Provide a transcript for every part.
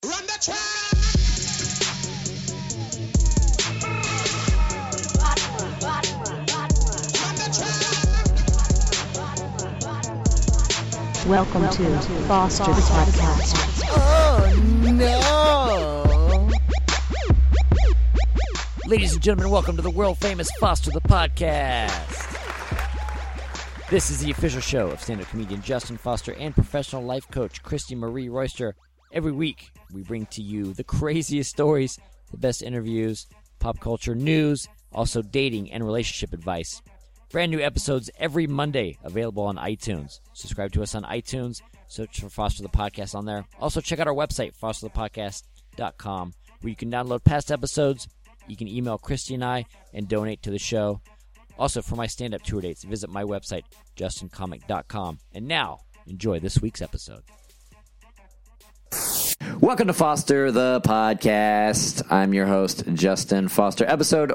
Run the track! Welcome to Foster the Podcast. Oh, no! Ladies and gentlemen, welcome to the world-famous Foster the Podcast. This is the official show of stand-up comedian Justin Foster and professional life coach Christy Marie Royster. Every week, we bring to you the craziest stories, the best interviews, pop culture news, also dating and relationship advice. Brand new episodes every Monday, available on iTunes. Subscribe to us on iTunes. Search for Foster the Podcast on there. Also, check out our website, fosterthepodcast.com, where you can download past episodes. You can email Christy and I and donate to the show. Also, for my stand-up tour dates, visit my website, justincomic.com. And now, enjoy this week's episode. Welcome to Foster the Podcast. I'm your host, Justin Foster. Episode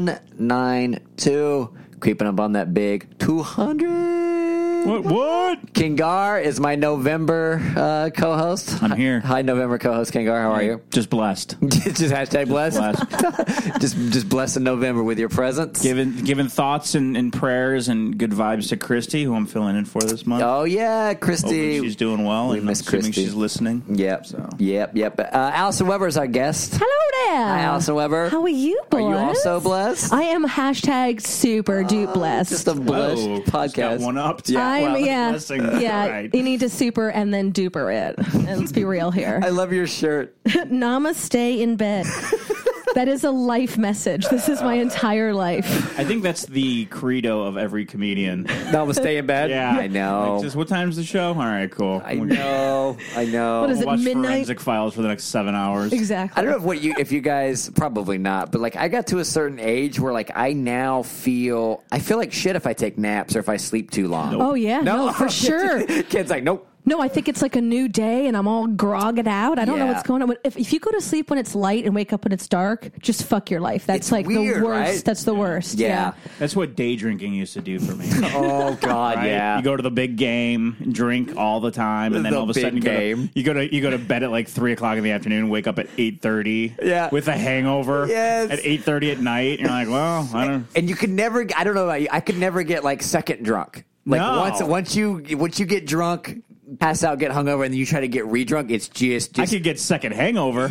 192. Creeping up on that big 200. What? Kingar is my November co-host. I'm here. Hi, November co-host Kingar. How are you? Just blessed. Just hashtag blessed. just blessed in November with your presence. Giving thoughts and prayers and good vibes to Christy, who I'm filling in for this month. Oh yeah, Christy. Hoping she's doing well. We and miss I'm assuming Christy. She's listening. Yep. So. Yep. Allison Weber is our guest. Hello there. Hi, Allison Weber. How are you, boys? Are you also blessed? I am hashtag super dupe blessed. Just a blessed Just got podcast. one up. Yeah. You need to super and then duper it. And let's be real here. I love your shirt. Namaste in bed. That is a life message. This is my entire life. I think that's the credo of every comedian. No, stay in bed. Yeah. I know. Like, just, what time's the show? All right, cool. I know. What is it, Watch midnight? Forensic Files for the next 7 hours. Exactly. I don't know if you guys, probably not, but like I got to a certain age where like I now feel like shit if I take naps or if I sleep too long. Oh, yeah. No, for sure. Kid's like, nope. No, I think it's like a new day and I'm all grogged out. I don't know Yeah. what's going on. If you go to sleep when it's light and wake up when it's dark, just fuck your life. That's It's like weird, the worst. right? That's the worst. Yeah. That's what day drinking used to do for me. Oh God, Right? yeah. You go to the big game, drink all the time, and then The all of a sudden big you go to bed at like 3:00 in the afternoon, wake up at 8:30, Yeah. with a hangover, Yes. at 8:30 at night. You're like, well, I don't. And you could never. I don't know about you. I could never get like second drunk. Like No. once you get drunk, pass out, get hungover, and then you try to get re-drunk. It's just I could get second hangover.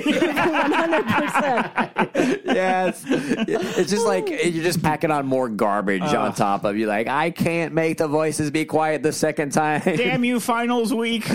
100%. yes. It's just like you're just packing on more garbage on top of you. Like I can't make the voices be quiet the second time. Damn you, finals week.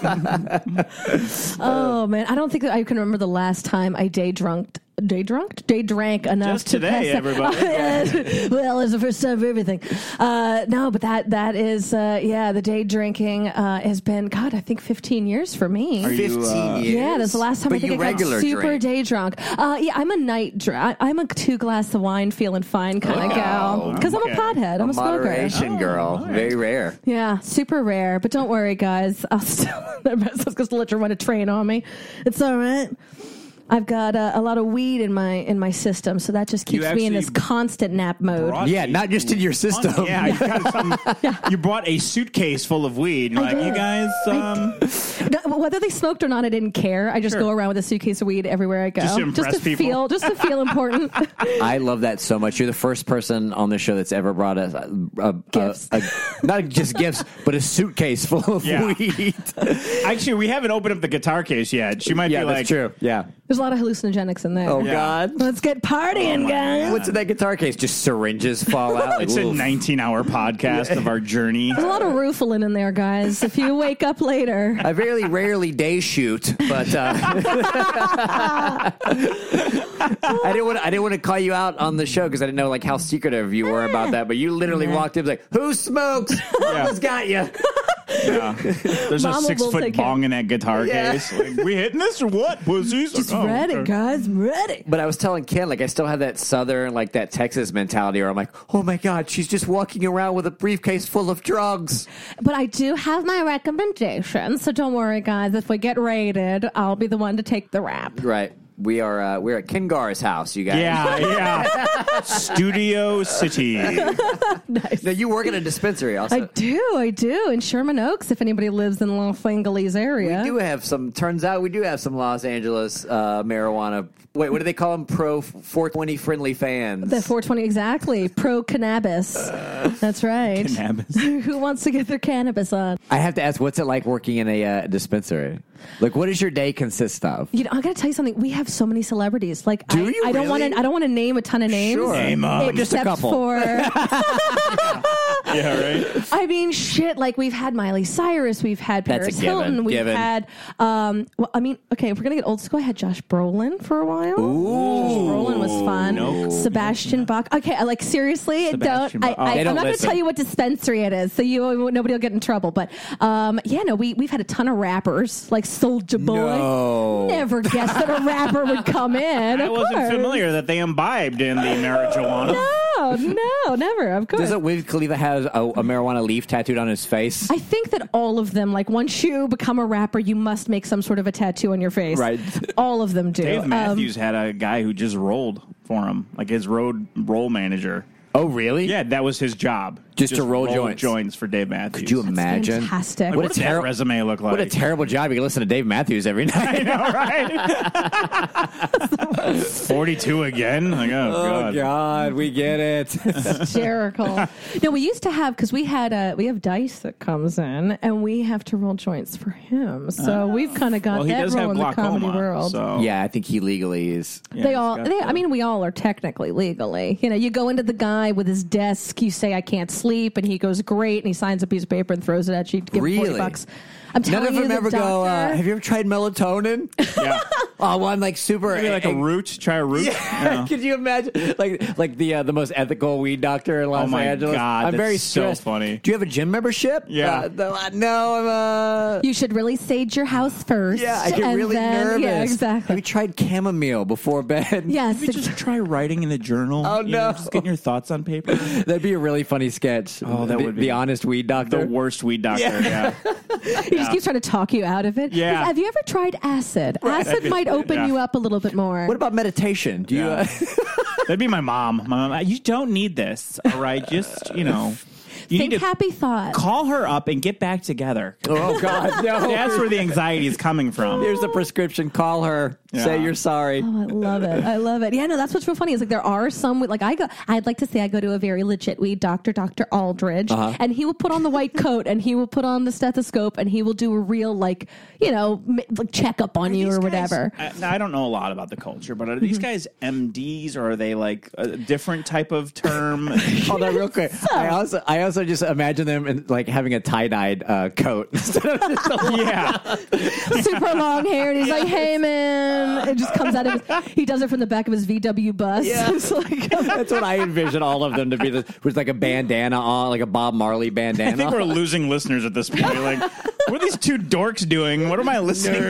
Oh man, I don't think that I can remember the last time I day drank enough Just to today, pass everybody. Well, it's the first time for everything. No, but that is the day drinking has been I think 15 years for me. Are you, 15 years. Yeah, that's the last time But I think you I got regular super drink. day drunk. Yeah, I'm a night drunk. I'm a 2 glass of wine feeling fine kind of gal. Because I'm a okay. pothead. I'm a smoker. Moderation, girl. all right. Very rare. Yeah, super rare. But don't worry, guys. I'll still just let you run a train on me. It's all right. I've got a lot of weed in my system, so that just keeps me in this actually constant nap mode. Yeah, not just in your system. Yeah, you got some. You brought a suitcase full of weed. And you're I like, did. you guys, Whether they smoked or not, I didn't care. I just go around with a suitcase of weed everywhere I go, Just to impress people. just to feel important. I love that so much. You're the first person on the show that's ever brought Gifts. not just gifts, but a suitcase full of Yeah. weed. actually, we haven't opened up the guitar case yet. She might Yeah, be that's like, true. Yeah. There's a lot of hallucinogenics in there. Oh Yeah. God. Let's get partying, my guys. God. What's in that guitar case? Just syringes fall out. it's a 19-hour podcast of our journy. There's a lot of Rufalin in there, guys. If you wake up later. I very rarely day shoot, but I didn't want to call you out on the show because I didn't know like how secretive you were about that. But you literally walked in and was like, "Who smokes? Who's got you?" Yeah. There's Mama a will 6-foot take bong in that guitar Yeah. case. Like, we hitting this or what, pussies? Just Like, oh, ready, okay. guys. I'm ready. But I was telling Ken, like, I still have that Southern, like, that Texas mentality where I'm like, oh my God, she's just walking around with a briefcase full of drugs. But I do have my recommendations, so don't worry, guys. If we get raided, I'll be the one to take the rap. Right. we're at Ken Gar's house, you guys. Yeah. Studio City. Nice. Now, you work at a dispensary also. I do. In Sherman Oaks, if anybody lives in the Los Angeles area. Turns out we do have some Los Angeles marijuana. Wait, what do they call them? Pro 420 friendly fans. The 420, exactly. Pro cannabis. That's right. Cannabis. Who wants to get their cannabis on? I have to ask, what's it like working in a dispensary? Like, what does your day consist of? You know, I got to tell you something. We have so many celebrities. Like, Do you I don't really? want to. I don't want to name a ton of names. Sure. Name 'em. But just a except couple. for. Yeah, right? I mean, shit. Like, we've had Miley Cyrus, we've had That's a Paris given. Hilton, we've Given. had. Well, I mean, okay, if we're gonna get old school, I had Josh Brolin for a while. Josh Brolin was fun. Nope. Sebastian Bach. Okay, like seriously, Sebastian don't. Bach. Oh. They I'm don't not going to listen. tell you what dispensary it is, so nobody will get in trouble. But yeah, no, we've had a ton of rappers like Soulja Boy. No. Never guessed that a rapper would come in. I of wasn't course. familiar that they imbibed in the marijuana. No, never. Of course. Doesn't Wiz Khalifa have a marijuana leaf tattooed on his face? I think that all of them, like once you become a rapper, you must make some sort of a tattoo on your face. Right. All of them do. Dave Matthews had a guy who just rolled for him, like his roll manager. Oh, really? Yeah, that was his job. Just to roll joints. for Dave Matthews. Could you imagine? Fantastic. Like, What what a does that terri- resume look like? What a terrible job. You can listen to Dave Matthews every night. I know, right? 42 again? Like, oh, God. We get it. Hysterical. No, we used to have, because we have Dice that comes in, and we have to roll joints for him. So we've kind of got Well, he that does role have in the comedy glaucoma. world. So. Yeah, I think he legally is. Yeah, They he's all, got the- I mean, we all are technically legally. You know, you go into the guy with his desk, you say, I can't sleep, and he goes, great, and he signs a piece of paper and throws it at you to give him Really? $40. I'm None telling of you, them the ever go, doctor, have you ever tried melatonin? Yeah. Oh, one like super. Maybe like a root. Try a root. Yeah. Could you imagine, like the most ethical weed doctor in Los Oh my Angeles? God, I'm that's very so stressed. funny. Do you have a gym membership? Yeah. No, I'm you should really sage your house first. Yeah, I get and really then, nervous. Yeah, Have exactly. you tried chamomile before bed? Yes. Maybe just try writing in a journal. Oh, you know, no. just getting your thoughts on paper. That'd be a really funny sketch. Oh, that would be. The honest weed doctor. The worst weed doctor. Yeah. He just keeps trying to talk you out of it. Yeah. Have you ever tried acid? Acid might open Yeah. you up a little bit more. What about meditation? Do you? Yeah. That'd be my mom. My mom. You don't need this. All right. Just, you know. You Think need to happy thoughts. call her up and get back together. Oh God, no! That's where the anxiety is coming from. Here's the prescription. Call her. Yeah. Say you're sorry. Oh, I love it. I love it. Yeah, no, that's what's real funny is like there are some like I'd like to say I go to a very legit weed doctor, Dr. Aldridge, and he will put on the white coat and he will put on the stethoscope and he will do a real like like checkup on you These or guys- whatever. I don't know a lot about the culture, but are these guys MDs or are they like a different type of term? Hold on, real quick. I also just imagine them in, like having a tie-dyed coat instead of just a Yeah. Super long hair and he's like, hey man. It just comes out of he does it from the back of his VW bus. Yeah. It's like, That's what I envision all of them to be. With like a bandana on, like a Bob Marley bandana. I think we're losing listeners at this point. Like, what are these two dorks doing? What am I listening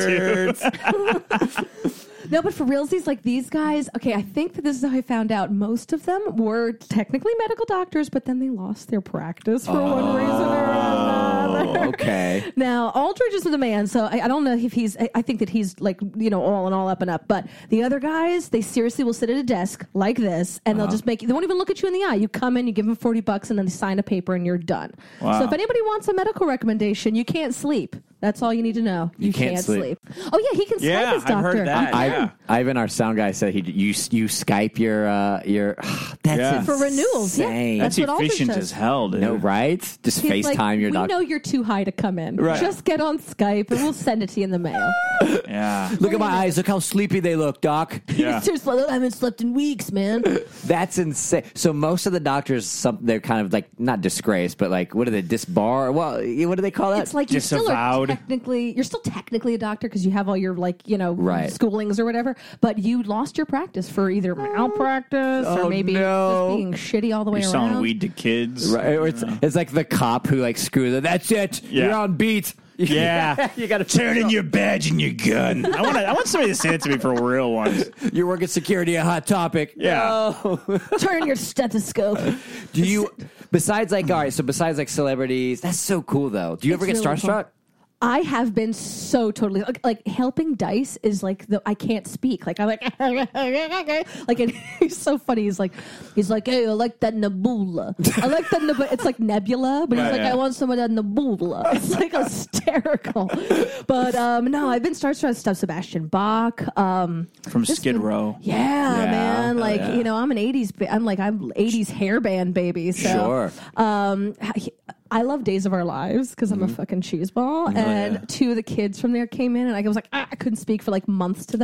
to? No, but for realsies, like these guys, okay, I think that this is how I found out. Most of them were technically medical doctors, but then they lost their practice for one reason or another. Okay. Now, Aldridge is the man, so I don't know if I think that he's like, all and all up and up. But the other guys, they seriously will sit at a desk like this, and they'll just they won't even look at you in the eye. You come in, you give them $40, and then they sign a paper, and you're done. Wow. So if anybody wants a medical recommendation, you can't sleep. That's all you need to know. You can't sleep. Oh, yeah, he can Skype Yeah, his doctor. I've heard that. Yeah. Ivan, our sound guy, said you Skype your that's Yeah. For renewals, yeah. insane. That's what Aldridge efficient says. as hell, dude. No, right? Just He's FaceTime like, your we doctor. know you're too high to come in. Right. Just get on Skype and we'll send it to you in the mail. Yeah. Look at my eyes. Look how sleepy they look, Doc. Yeah. Seriously, I haven't slept in weeks, man. That's insane. So most of the doctors, they're kind of like not disgraced, but like what are they disbar? Well, what do they call that? It's like you're still Disavowed. technically a doctor because you have all your Right. schoolings or whatever, but you lost your practice for either malpractice or Oh, maybe no. just being shitty all the way You're around. selling weed to kids. Right, or it's like the cop who like screws it. That's it. Yeah. You're on beat. Yeah. You got to Turn in your badge and your gun. I want somebody to say it to me for real once. You're working security, a hot topic. Yeah. Turn your stethoscope. Do you besides like celebrities? That's so cool though. Do you ever get It's really starstruck? I have been so totally like helping Dice is like I can't speak. Like I'm like like and he's so funny. He's like, hey, I like that Nebula. I like that Nebula. It's like Nebula, but he's like, I want some of that Nebula. It's like hysterical. But no, I've been starstruck with stuff. Sebastian Bach from Skid Row. Yeah, man. Like you know, I'm 80s hair band baby. So, Sure. I love Days of Our Lives because I'm a fucking cheeseball. And two of the kids from there came in, and I was like, I couldn't speak for like months to them.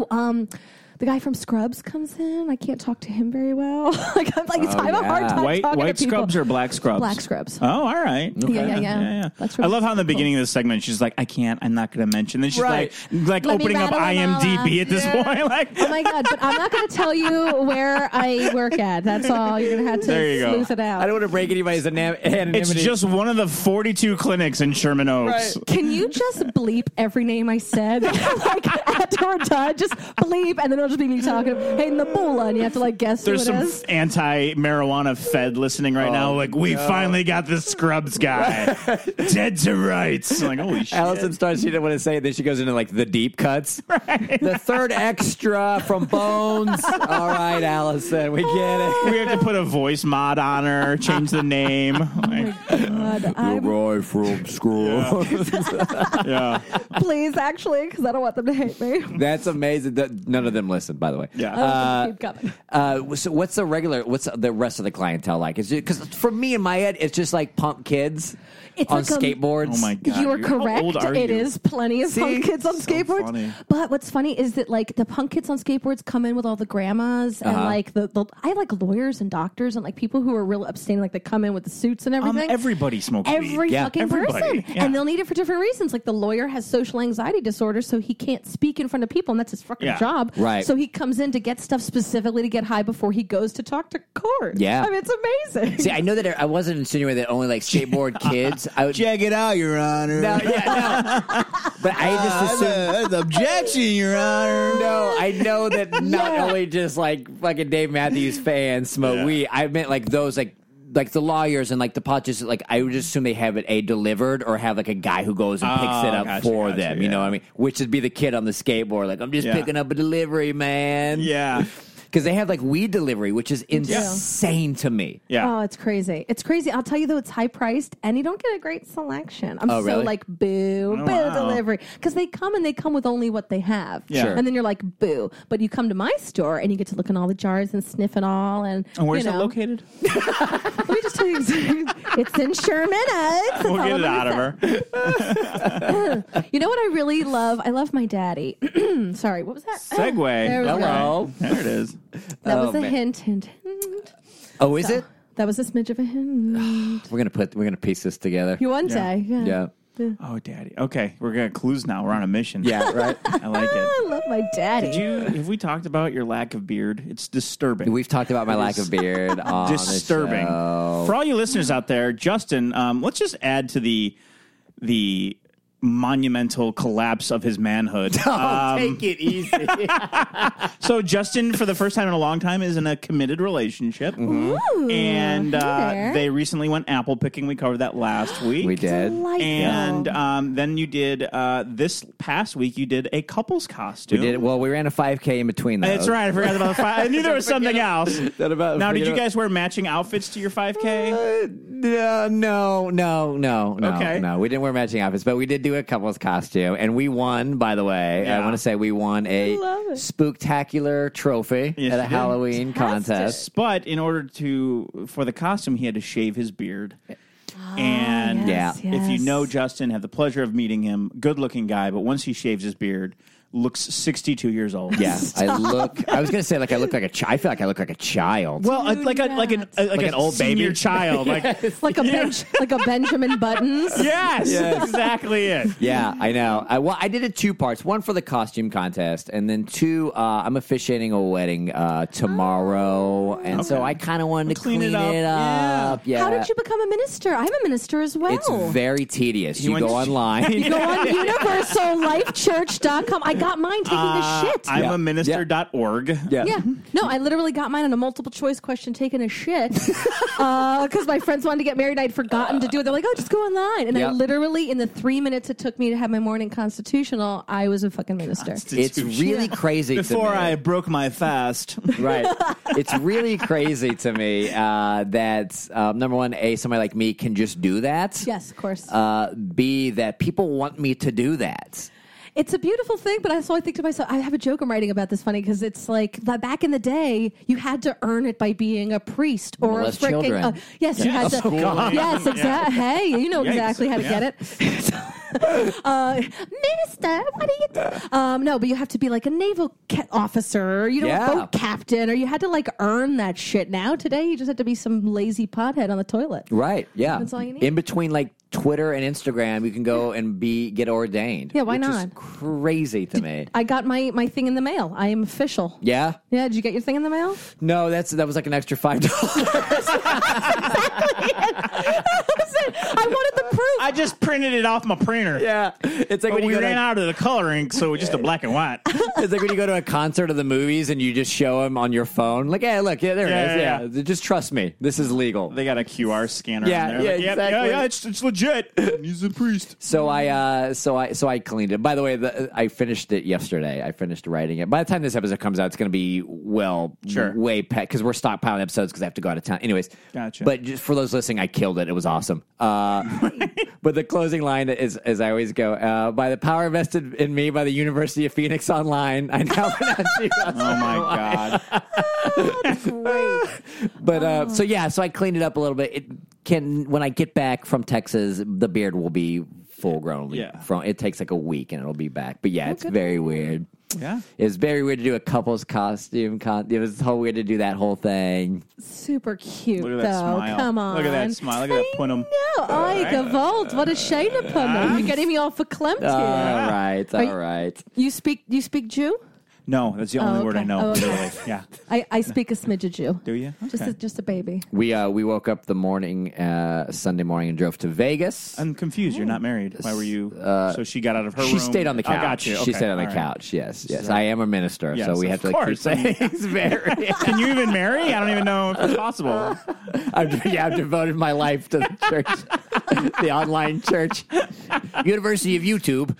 The guy from Scrubs comes in. I can't talk to him very well. I have a hard time talking to White people. Scrubs or Black Scrubs? Black Scrubs. Oh, all right. Okay. Yeah. That's I love how in the cool. beginning of the segment, she's like, I'm not going to mention. Then she's like Let opening me up rattle them all IMDb off. at this point. Like, Oh my God, but I'm not going to tell you where I work at. That's all. You're going to have to There you go. sleuth it out. I don't want to break anybody's anonymity. it's just one of the 42 clinics in Sherman Oaks. Right. Can you just bleep every name I said? Like after we're done, just bleep, and then it'll just be me talking. Hey, Nebula, and you have to like guess There's who some it is. anti-marijuana Fed listening right now. Like, we finally got the Scrubs guy. Dead to rights. I'm like, holy shit. Allison starts, she didn't want to say it, then she goes into like the deep cuts. Right. The third extra from Bones. All right, Allison, we get it. We have to put a voice mod on her, change the name. Like, God, Roy from Scrubs. yeah. please, actually, because I don't want them to hate me. That's amazing. None of them listen, by the way. Yeah. Keep coming. So what's the rest of the clientele like? Is it because for me in my head, it's just like punk kids It's on like skateboards. Oh my God. You are How correct. old are It you? is plenty of punk kids on skateboards. funny. But what's funny is that like the punk kids on skateboards come in with all the grandmas and like I have like lawyers and doctors and like people who are real abstaining, like they come in with the suits and everything. Everybody smokes Every weed. fucking Everybody. person. Yeah. And they'll need it for different reasons. Like the lawyer has social anxiety disorder, so he can't speak in front of people, and that's his fucking Yeah. job. Right. So he comes in to get stuff specifically to get high before he goes to talk to court. Yeah. I mean, it's amazing. See, I know that I wasn't insinuating that only like skateboard kids. I would Check it out, Your Honor. no. But I just assumed. objection, Your Honor. No, I know that not only just like fucking Dave Matthews fans smoke weed. I meant like those like the lawyers and like the politicians. Like I would just assume they have it delivered or have like a guy who goes and picks it up for them. You know what I mean? Which would be the kid on the skateboard. Like I'm just picking up a delivery, man. Yeah. Because they have like weed delivery, which is insane to me. Yeah. Oh, it's crazy. It's crazy. I'll tell you though, it's high priced and you don't get a great selection. I'm so really? like boo wow. delivery. Because they come with only what they have. Yeah. Sure. And then you're like, boo. But you come to my store and you get to look in all the jars and sniff it all. And where's you it know. located? Let me just tell you, it's in Sherman Oaks. We'll get it out of her. You know what I really love? I love my daddy. Sorry, what was that? Segway. There we go. Hello. There it is. That was a man. hint. Oh, is it? That was a smidge of a hint. We're gonna piece this together. You one day. Yeah. Oh, Daddy. Okay, we're getting clues now. We're on a mission. Yeah. Right. I like it. I love my daddy. Have we talked about your lack of beard? It's disturbing. We've talked about my lack of beard on Disturbing. the show. For all you listeners out there, Justin, let's just add to the monumental collapse of his manhood. Take it easy. So Justin, for the first time in a long time, is in a committed relationship. Ooh, And there. they recently went apple picking. We covered that last week. We did. Delightful. And then you did, this past week, you did a couple's costume. We did. Well, we ran a 5K in between those. That's right. I forgot about the 5. I knew there was something else. Now, did you guys wear matching outfits to your 5K? No. Okay. No, we didn't wear matching outfits, but we did do a couple's costume, and we won. By the way, Yeah. I want to say we won a love it. spooktacular trophy Yes, at you a did. Halloween contest. But in order for the costume, he had to shave his beard. And yes, if you yes. know Justin, have the pleasure of meeting him, good-looking guy, but once he shaves his beard, looks 62 years old. Yeah, I was going to say I look like I feel like I look like a child. Well, like an old baby. child. Like like a Benjamin Buttons. yes, exactly it. Yeah, I know. I did it 2 parts. One for the costume contest, and then 2, I'm officiating a wedding tomorrow, and so I kind of wanted to clean it up. Yeah. How did you become a minister? I'm a minister as well. It's very tedious. You You went go to- online. You go on universalLifechurch.com. I got got mine taking a shit. I'm a minister.org. Yeah. No, I literally got mine on a multiple choice question taking a shit because my friends wanted to get married and I'd forgotten to do it. They're like, oh, just go online. And I literally, in the 3 minutes it took me to have my morning constitutional, I was a fucking minister. It's really crazy Before to me. I broke my fast. Right. It's really crazy to me that, number one, A, somebody like me can just do that. Yes, of course. B, that people want me to do that. It's a beautiful thing, but I think to myself, I have a joke I'm writing about this funny because it's like back in the day, you had to earn it by being a priest or Molest a freaking. children. Yes, you had to. Yes, exactly. Hey, you know exactly how to get it. Minister, what do you do? No, but you have to be like a naval officer, or, a boat captain, or you had to like earn that shit. Now, today, you just have to be some lazy pothead on the toilet. Right, yeah. That's all you need. In between like Twitter and Instagram, you can go and get ordained. Yeah, why which not? Is crazy to me. I got my thing in the mail. I am official. Yeah? Yeah, did you get your thing in the mail? No, that was like an extra $5. I wanted the proof. I just printed it off my printer. Yeah. It's like But when we you go ran to, out of the color ink, so it's just a black and white. it's like when you go to a concert of the movies and you just show them on your phone. Like, hey, look, there it is. Yeah. Just trust me. This is legal. They got a QR scanner. Yeah, on there. yeah, Like, exactly. Yeah, it's legit. He's a priest. So I cleaned it. By the way, I finished it yesterday. I finished writing it. By the time this episode comes out, it's going to be way past because we're stockpiling episodes because I have to go out of town. Anyways, gotcha. But just for those listening, I killed it. It was awesome. But the closing line is, as I always go, by the power vested in me by the University of Phoenix Online, I now pronounce you. Oh my God. That's great. But so I cleaned it up a little bit. When I get back from Texas, the beard will be full grown. Yeah. It takes like a week and it'll be back. But yeah, it's very weird. Yeah. It's very weird to do a couple's costume. It was so weird to do that whole thing. Super cute, Look at that though. smile. Come on. Look at that smile. Look at that punum. No, I gewalt. What a shame upon them. You're getting me all verklempt here. All right, all right. You speak Jew? No, that's the only word I know. Oh, okay. Literally. Yeah. I speak a smidge of Jew. Do you? Okay. Just a baby. We woke up the morning, Sunday morning, and drove to Vegas. I'm confused. You're not married. Why were you? So she got out of her room. She stayed on the couch. I got you. She Okay. stayed on the All right. couch. Yes. I am a minister, Yes, so we of have to course. keep saying it's very. Can you even marry? I don't even know if it's possible. I've devoted my life to the church, the online church, University of YouTube.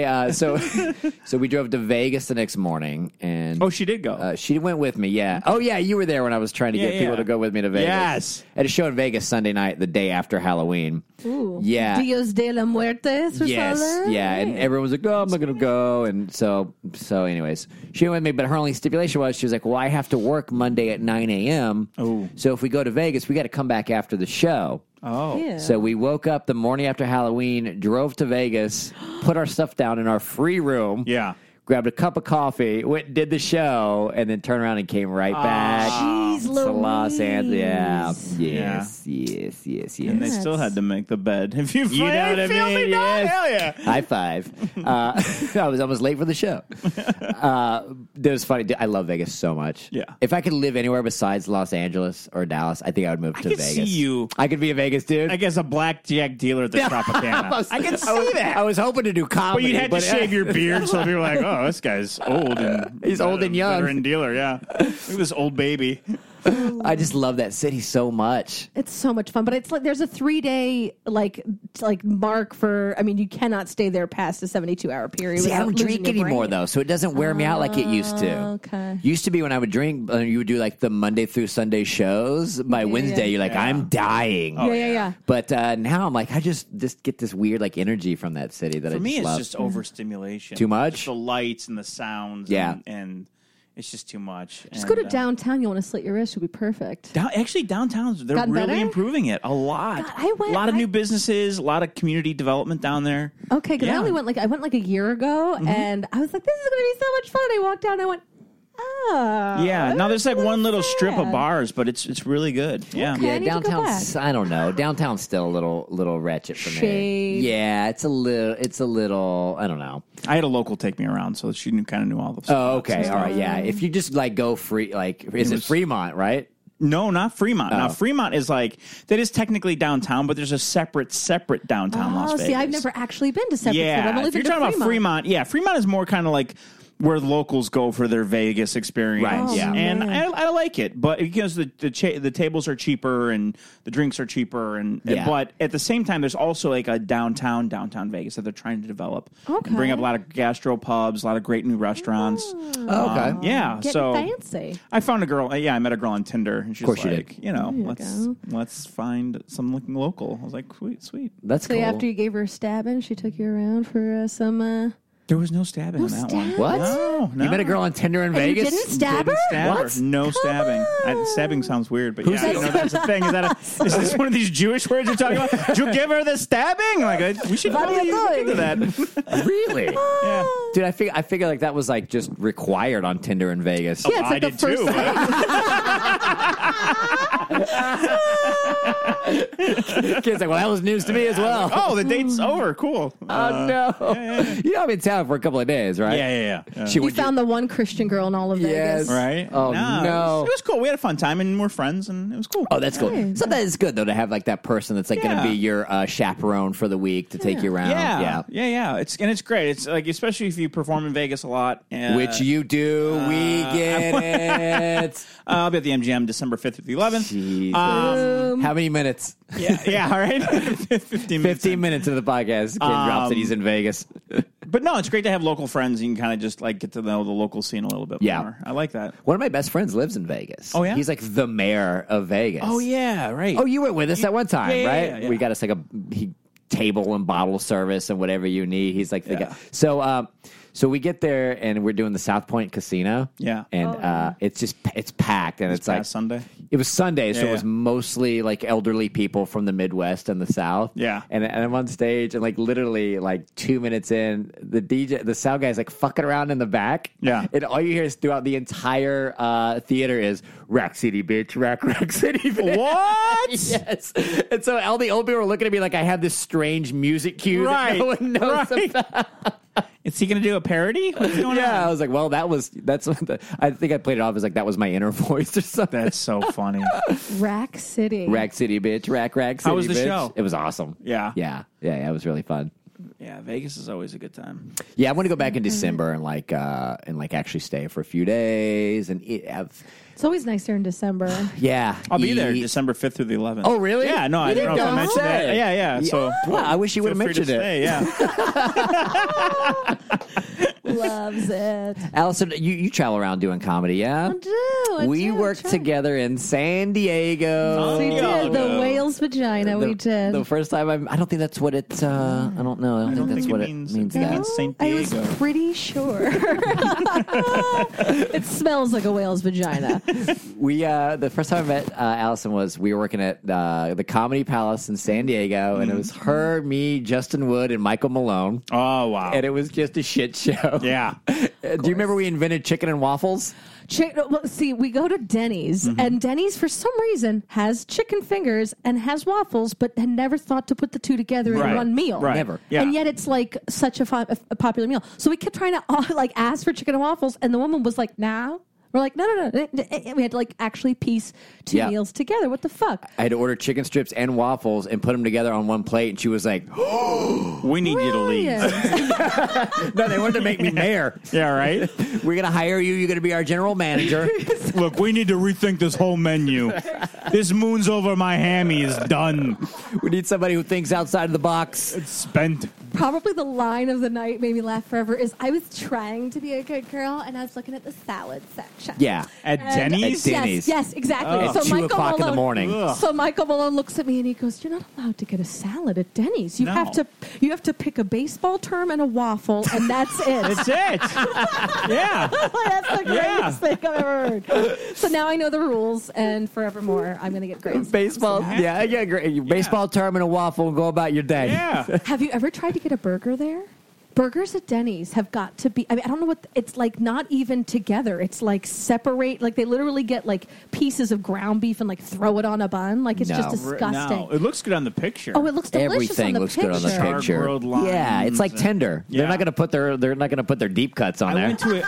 So we drove to Vegas the next morning, and Oh, she did go. she went with me. Yeah. Oh, yeah. You were there when I was trying to get people to go with me to Vegas. Yes. At a show in Vegas Sunday night, the day after Halloween. Ooh. Yeah. Dios de la Muertes or Yes, something? yeah, and everyone was like, "No, I'm not going to go." And so, anyways, she went with me, but her only stipulation was she was like, "Well, I have to work Monday at 9 a.m. Oh. So if we go to Vegas, we got to come back after the show." Oh. Yeah. So we woke up the morning after Halloween, drove to Vegas, put our stuff down in our free room. Yeah. Grabbed a cup of coffee, went and did the show, and then turned around and came right back Jeez to Los Angeles. Yeah. Yes. And they still had to make the bed. If you know what I feel mean? me, dog, Yes. hell yeah. High five. I was almost late for the show. It was funny. I love Vegas so much. Yeah. If I could live anywhere besides Los Angeles or Dallas, I think I would move to could Vegas. see you. I could be a Vegas dude. I guess a blackjack dealer at the Tropicana. I can see that. I was hoping to do But comedy. you'd have to shave your beard, so people were like, "Oh, this guy's old and He's old and young." veteran dealer." Yeah, look at this old baby. I just love that city so much. It's so much fun, but it's like there's a 3-day like mark for. I mean, you cannot stay there past a 72-hour period. See, I without don't losing drink your anymore, brain. though, so it doesn't wear me out like it used to. Okay. Used to be when I would drink, you would do like the Monday through Sunday shows. By Wednesday, you're like, I'm dying. Yeah. But now I'm like, I just get this weird like energy from that city that I For me, just it's love. just overstimulation. Too much? Just the lights and the sounds. Yeah. and it's just too much. Just go to downtown. You want to slit your wrist? Would be perfect. Actually, downtowns, they're Gotten really better? improving it a lot. God, I went- a lot of I- new businesses, a lot of community development down there. Okay, because Yeah. I went like a year ago, and I was like, "This is going to be so much fun." And I walked down, and I went, "Oh, Yeah, now there's like that's one little strip of sad. bars, but it's really good. Yeah. Okay. I Yeah, need to go downtown's. I don't know. Downtown's still a little wretched for me. Shade. Yeah, it's a little. I don't know. I had a local take me around, so she kind of knew all the. Oh, spots and okay, all stuff. right, yeah. If you just like go free, like is it Fremont, right? No, not Fremont. Now, Fremont is like, that is technically downtown, but there's a separate downtown Las Vegas. See, I've never actually been to separate. Yeah, I've only if you're been to talking about Fremont, Fremont is more kind of like where locals go for their Vegas experience. Right. Oh, Yeah. And man. I like it, but because the tables are cheaper and the drinks are cheaper, but at the same time, there's also like a downtown Vegas that they're trying to develop. Okay. And bring up a lot of gastro pubs, a lot of great new restaurants. Okay. Yeah, Getting so fancy. I found a girl. I met a girl on Tinder, and she's Of course you like, go. let's find some looking local. I was like, sweet. That's So cool. after you gave her a stabbing, she took you around for some. There was no stabbing on that one. What? No. You met a girl on Tinder in And you Vegas? didn't stab Didn't her? stab What? her. No stabbing. Stabbing sounds weird, but Who's yeah, this? that's the thing. Is this one of these Jewish words you're talking about? Did you give her the stabbing? Like, we should What are probably you look doing? into that. Really? Yeah. Dude, I figure like that was like just required on Tinder in Vegas. Yeah, it's I like the did first too. Kid's like, well, that was news to me as well. Oh, the date's over. Cool. Oh, no. You know, I'm in town for a couple of days, right? Yeah. She You would found the one Christian girl in all of Yes. Vegas. Right? Oh, no. It was cool. We had a fun time, and we're friends, and it was cool. Oh, that's cool. Nice. Sometimes it's good, though, to have like that person that's like going to Yeah. be your chaperone for the week to take you around. Yeah. It's great. It's like, especially if you perform in Vegas a lot. Which you do. We get it. I'll be at the MGM December 5th through the 11th. Jesus. Um, How many minutes? Yeah, all right. 15 minutes. 15 minutes of the podcast. Kid drops that he's in Vegas. But no, it's great to have local friends. You can kind of just like get to know the local scene a little bit more. I like that. One of my best friends lives in Vegas. Oh, yeah? He's like the mayor of Vegas. Oh, yeah, right. Oh, you were with us that one time, Yeah, right? yeah. We got us like a table and bottle service and whatever you need. He's like the guy. So we get there and we're doing the South Point Casino. Yeah. And it's packed and it's like Past Sunday. It was Sunday, so Yeah, it was yeah. mostly like elderly people from the Midwest and the South. Yeah. And I'm on stage and like literally like 2 minutes in, the sound guy's like fucking around in the back. Yeah. And all you hear is throughout the entire theater is Rack City, bitch, Rack City, bitch. What? Yes. And so all the old people were looking at me like I had this strange music cue that no one knows about. Is he going to do a parody? What's going on? I was like, well, I think I played it off as like that was my inner voice or something. That's so funny. Rack City. Rack City, bitch. Rack City. How was the bitch. show? It was awesome. Yeah. It was really fun. Yeah, Vegas is always a good time. Yeah, I want to go back in December and like actually stay for a few days and It's always nice here in December. yeah. I'll be there eat. December 5th through the 11th. Oh, really? Yeah, no, I You don't know if I didn't mentioned say. that. Yeah. So, Wow, I wish you would feel have free to mentioned it. stay, yeah. Loves it. Allison, you travel around doing comedy, yeah? We worked together in San Diego. We did. The Diego. whale's vagina, we did. The first time I don't think that's what it. I don't know. I don't think that's what it means. It that. means St. I was Diego. pretty sure. It smells like a whale's vagina. We the first time I met Allison was we were working at the Comedy Palace in San Diego, and it was her, me, Justin Wood, and Michael Malone, Oh, wow. and it was just a shit show. Yeah. Do you remember we invented chicken and waffles? Well, see, we go to Denny's, and Denny's, for some reason, has chicken fingers and has waffles, but had never thought to put the two together Right. in one meal. Right. Never. Yeah. And yet it's like such a popular meal. So we kept trying to like ask for chicken and waffles, and the woman was like, "No." We're like, no. We had to like actually piece two Yeah. meals together. What the fuck? I had to order chicken strips and waffles and put them together on one plate, and she was like, We need you to leave. Brilliant. "No, they wanted to make me mayor. Yeah, right? We're gonna hire you. You're gonna be our general manager." Look, we need to rethink this whole menu. This moons over my hammy is done. We need somebody who thinks outside of the box. It's spent. Probably the line of the night made me laugh forever is I was trying to be a good girl and I was looking at the salad section. Yeah. At And- Denny's? At Denny's. Yes, exactly. At 2 o'clock in the morning. Ugh. So Michael Malone looks at me and he goes, "You're not allowed to get a salad at Denny's. You No. have to pick a baseball term and a waffle, and that's it." That's it. Yeah. That's the greatest Yeah. thing I've ever heard. So now I know the rules, and forevermore I'm going to get grades. Baseball, yeah, great. Baseball term and a waffle and go about your day. Yeah. Have you ever tried to get a burger there? Burgers at Denny's have got to be, I mean, I don't know what, it's like not even together. It's like separate, like they literally get like pieces of ground beef and like throw it on a bun. Like it's No. just disgusting. No, it looks good on the picture. Oh, it looks delicious Everything on the looks picture. good on the picture. Char-grilled lines Yeah, it's like and- tender. Yeah. They're not going to put their deep cuts on I there. went to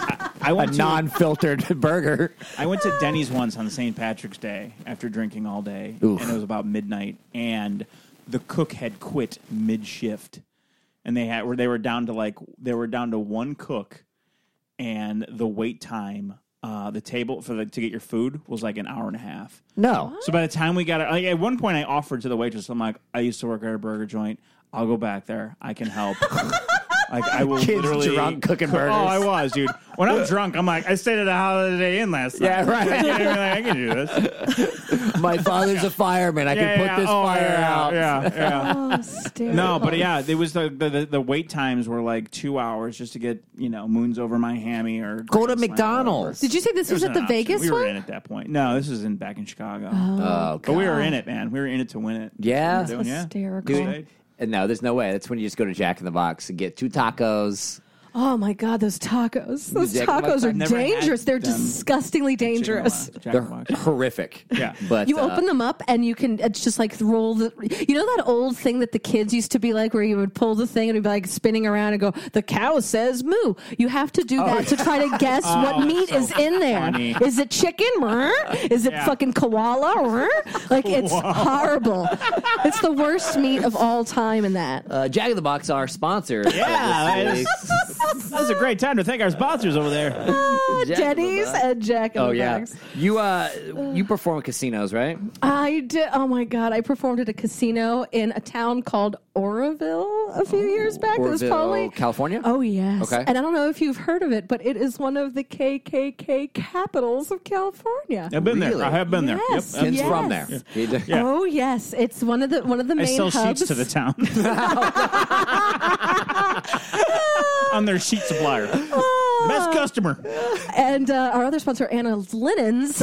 a non-filtered burger. I went to Denny's once on St. Patrick's Day after drinking all day, Oof. and it was about midnight, and the cook had quit mid-shift, and they were down to one cook, and the wait time, the table to get your food was like an hour and a half. No. So by the time we got it, at one point I offered to the waitress, I'm like, I used to work at a burger joint. I'll go back there. I can help. Like I will Kids literally drunk cooking burgers. Oh, I was, dude. When I'm drunk, I'm like, I stayed at a Holiday Inn last night. Yeah, right. I can do this. My father's a fireman. I can put this fire out. Yeah. Oh, hysterical. No, but yeah, it was the wait times were like 2 hours just to get moons over my hammy or Go to Grand Slam or McDonald's. whatever. Did you say this was It at the an option. Vegas We were one? in at that point. No, this was back in Chicago. Oh, But we were in it, man. We were in it to win it. Yeah. That's what we were doing, Hysterical. Dude. And no, there's no way. That's when you just go to Jack in the Box and get 2 tacos. Oh my God, those tacos! Those Jack in the Box, tacos are I've never had dangerous. They're them. disgustingly dangerous. Jack in They're the Box. horrific. Yeah. But You open them up and you can. It's just like roll the. You know that old thing that the kids used to be like, where you would pull the thing and it'd be like spinning around and go, "The cow says moo." You have to do that to try to guess what meat is in there. funny. Is it chicken? Is it fucking koala? Like it's horrible. It's the worst meat of all time in that. Jack in the Box, our sponsor. Yeah, that's a great time to thank our sponsors over there. Jack in the Denny's Box. and Jack in Oh the yeah, Box. you perform at casinos, right? I did. Oh my God! I performed at a casino in a town called Oroville a few years back. It was Oroville, probably California. Oh yes. Okay. And I don't know if you've heard of it, but it is one of the KKK capitals of California. I've been Really? there. I have been there. Yes. Yep. Ken's Yes. from there. Yeah. Oh yes, it's one of the I main sell hubs. sheets to the town. I'm their sheet supplier. Best customer. And our other sponsor, Anna Linens.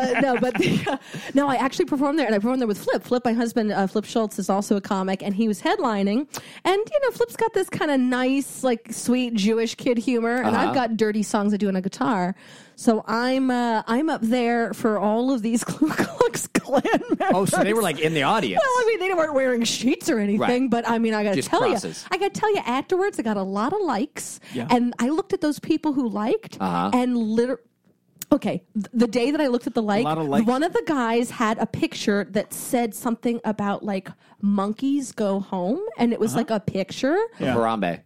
No, I actually performed there, and I performed there with Flip. Flip, my husband, Flip Schultz, is also a comic, and he was headlining. And Flip's got this kind of nice, like sweet Jewish kid humor, and I've got dirty songs I do on a guitar. So I'm up there for all of these Ku Klux Klan members. Oh, so they were like in the audience. Well, I mean, they weren't wearing sheets or anything, Right. but I mean, I got to Just tell crosses. you, afterwards, I got a lot of likes, Yeah. and I looked at those people who liked, and literally. Okay, the day that I looked at the lot of likes. one of the guys had a picture that said something about like monkeys go home, and it was like a picture. Yeah. Harambe.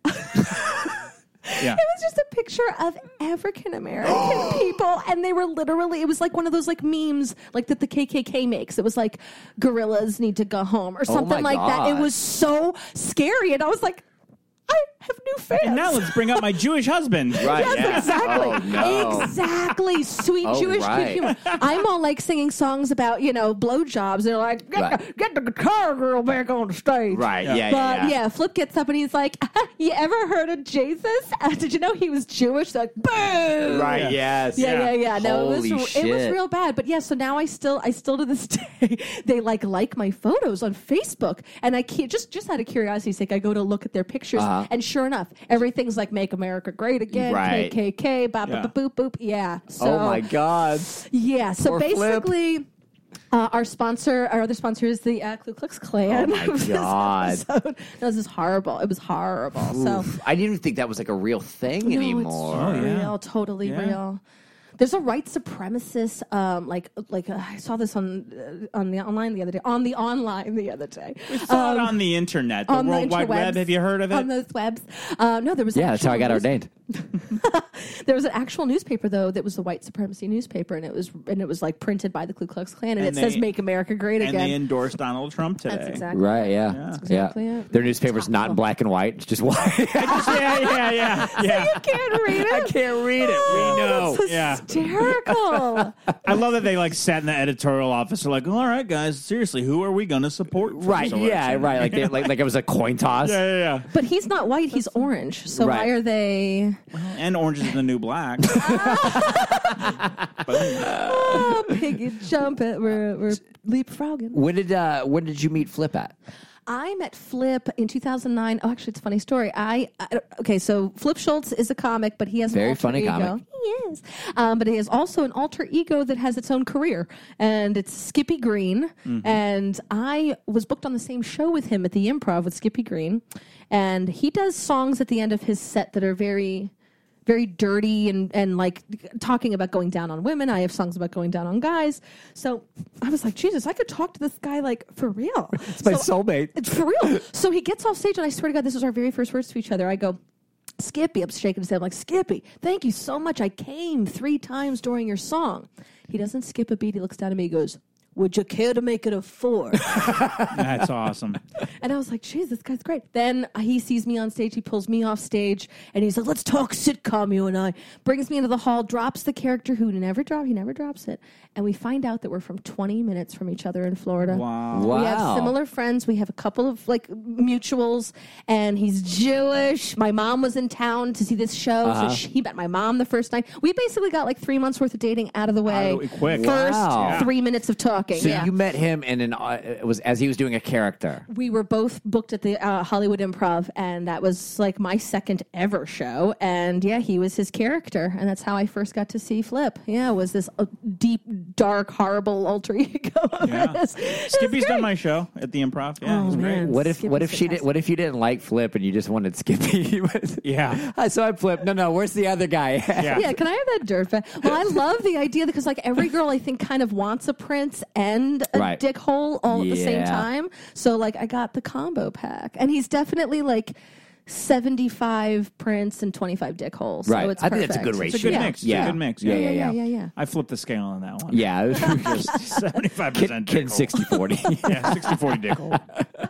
Yeah. It was just a picture of African American people, and they were literally. It was like one of those like memes, like that the KKK makes. It was like gorillas need to go home or something my like that. It God. was so scary, and I was like, I have new fans. And now let's bring up my Jewish husband. Right. Yes, yeah. exactly. Oh, no. Exactly. Sweet Oh, Jewish right. kid humor. I'm all like singing songs about, blowjobs. They're like, get the guitar girl back on the stage. Right. Yeah. But yeah, Flip gets up and he's like, you ever heard of Jesus? Did you know he was Jewish? They're like, boom. Right. Yes. Yeah. No, Holy it was shit. real bad. But yeah, so now I still to this day, they like my photos on Facebook, and I can't just out of curiosity's sake, I go to look at their pictures, and sure enough, everything's like "Make America Great Again," Right. KKK, bop, Yeah. bop, boop, boop. Yeah. So, Oh my God. yeah. So Poor Flip. basically. Our other sponsor is the Ku Klux Klan. Oh, my This God. episode. This is horrible. It was horrible. So I didn't even think that was like a real thing no, anymore. it's yeah. real, totally Yeah. real. There's a white supremacist, I saw this on the online the other day. We saw it on the internet, the On the World Wide Web. interwebs. Have you heard of it? On those webs. No, there was. Yeah, that's how I got actual ordained. There was an actual newspaper though that was the white supremacy newspaper, and it was like printed by the Ku Klux Klan, and it says "Make America Great And Again." they endorsed Donald Trump today. That's exactly Right. Yeah. Yeah. exactly it. Their newspaper's not in black and white. It's just white. Yeah. You can't read it. I can't read it. We know. It's Yeah. hysterical. I love that they like sat in the editorial office. They're like, all right, guys, seriously, who are we going to support? for Right. this Yeah. election?" Right. Like, like it was a coin toss. Yeah. But he's not white; he's orange. So Right. why are they? And orange is the new black. Oh, piggy jump it. We're leapfrogging. When did you meet Flip at? I met Flip in 2009. Oh, actually, it's a funny story. Okay, so Flip Schultz is a comic, but he has Very an alter funny ego. comic. He is, but he has also an alter ego that has its own career, and it's Skippy Green. And I was booked on the same show with him at the Improv with Skippy Green, and he does songs at the end of his set that are very very dirty and like talking about going down on women. I have songs about going down on guys. So I was like, Jesus, I could talk to this guy like for real. It's my soulmate. It's for real. So he gets off stage, and I swear to God, this is our very first words to each other. I go, Skippy. I'm shaking his head. I'm like, Skippy, thank you so much. I came 3 times during your song. He doesn't skip a beat. He looks down at me. He goes, would you care to make it a 4? That's awesome. And I was like, geez, this guy's great. Then he sees me on stage. He pulls me off stage, and he's like, let's talk sitcom, you and I. Brings me into the hall, drops the character who he never drops it. And we find out that we're from 20 minutes from each other in Florida. Wow. We have similar friends. We have a couple of like mutuals, and he's Jewish. My mom was in town to see this show, so he met my mom the first night. We basically got like 3 months worth of dating out of the way. Quick. First 3 minutes of talking. So you met him in it was as he was doing a character. We were both booked at the Hollywood Improv, and that was like my second ever show. And yeah, he was his character, and that's how I first got to see Flip. Yeah, it was this deep, dark, horrible alter ego. Yeah. Skippy's done my show at the Improv. Yeah, he's great. What if you didn't like Flip and you just wanted Skippy? Yeah. So I'm Flip. No, where's the other guy? Yeah, can I have that dirtbag? Well, I love the idea because like every girl I think kind of wants a prince and a dick hole all at the same time. So like I got the combo pack, and he's definitely like 75 prince and 25 dick holes. Right. So it's I perfect. think that's a good ratio. It's a good mix. Yeah. It's a good mix. Yeah. I flipped the scale on that one. Yeah. Just 75% Ken 60-40. Yeah, 60-40 dick hole.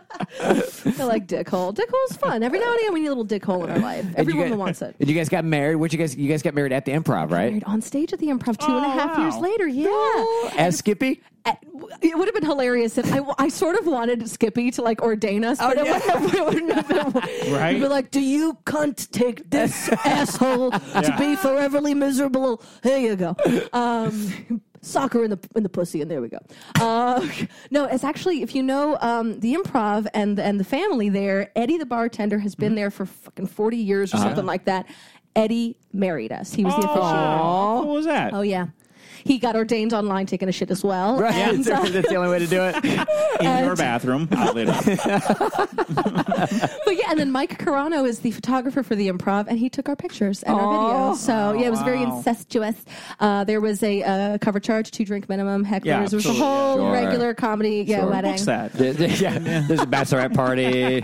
I like dick hole. Dick hole's fun. Every now and again we need a little dick hole in our life. Every woman wants it. And you guys got married. You guys got married at the Improv, right? Married on stage at the Improv 2.5 years later. Yeah. As Skippy? It would have been hilarious if I sort of wanted Skippy to like ordain us, but it wouldn't have been. Right? He'd be like, do you cunt take this asshole to be foreverly miserable? Here you go. Soccer in the pussy, and there we go. No, it's actually, if you know the Improv and the family there, Eddie the bartender has been there for fucking 40 years or something like that. Eddie married us. He was the officiant. What was that? Oh, yeah. He got ordained online taking a shit as well. Right. And, That's the only way to do it. In your bathroom. Oddly enough. But yeah, and then Mike Carano is the photographer for the Improv, and he took our pictures and our videos. So yeah, it was very incestuous. There was a cover charge, 2-drink minimum, hecklers. Yeah, there was a absolutely. whole regular comedy wedding. What's that? There's a bachelorette party.